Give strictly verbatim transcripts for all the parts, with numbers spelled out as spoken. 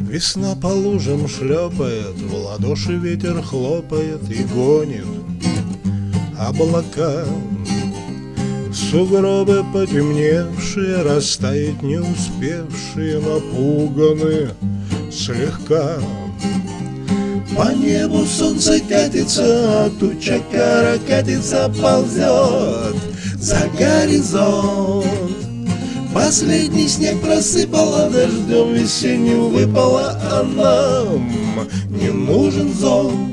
Весна по лужам шлепает, в ладоши ветер хлопает и гонит облака. Сугробы потемневшие, растаять не успевшие, напуганы слегка. По небу солнце катится, а туча каракатица ползет за горизонт. Последний снег просыпала, дождем весенним выпала, а нам не нужен зонт.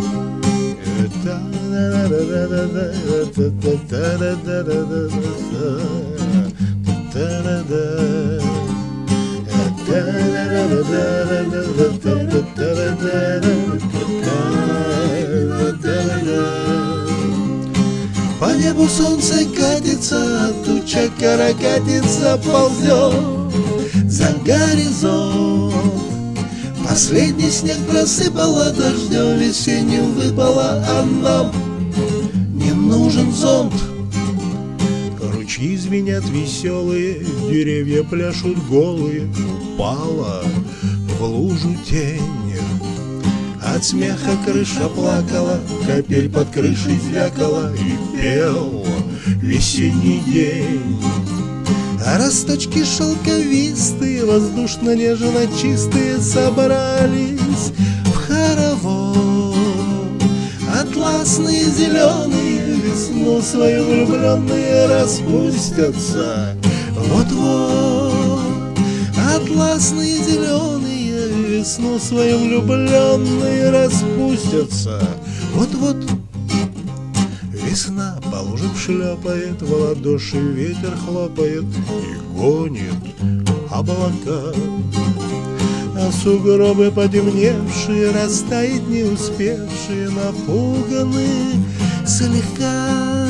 По небу солнце катится, а туча каракатица ползет за горизонт. Последний снег просыпала, дождем весенним выпала, а нам не нужен зонт. Ручьи звенят веселые, деревья пляшут голые. Упала в лужу тень, от смеха крыша плакала, капель под крышей звякала, и пел весенний день. А росточки шелковистые, воздушно-нежно чистые, собрались в хоровод. Атласные зеленые, весну свою влюбленные распустятся вот-вот. Атласные зеленые, весну свою влюбленные распустятся вот-вот. Весна по лужам шлепает, в ладоши ветер хлопает и гонит облака. А сугробы потемневшие, растаять не успевшие, напуганы слегка,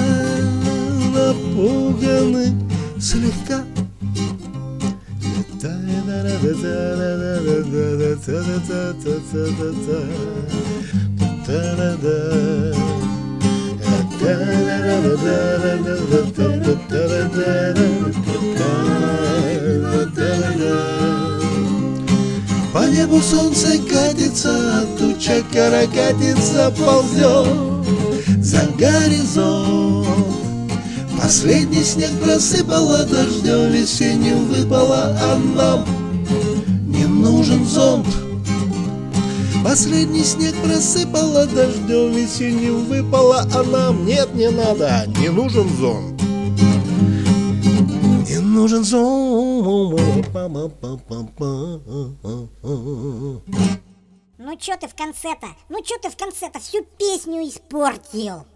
напуганы слегка. По небу солнце катится, а туча каракатица ползет за горизонт. Последний снег просыпала, дождем весенним выпала, а нам не нужен зонт. Последний снег просыпала, дождем весенним выпала, а нам нет, не надо, не нужен зонт. Не нужен зонт. Ну чё ты в конце-то? Ну чё ты в конце-то всю песню испортил?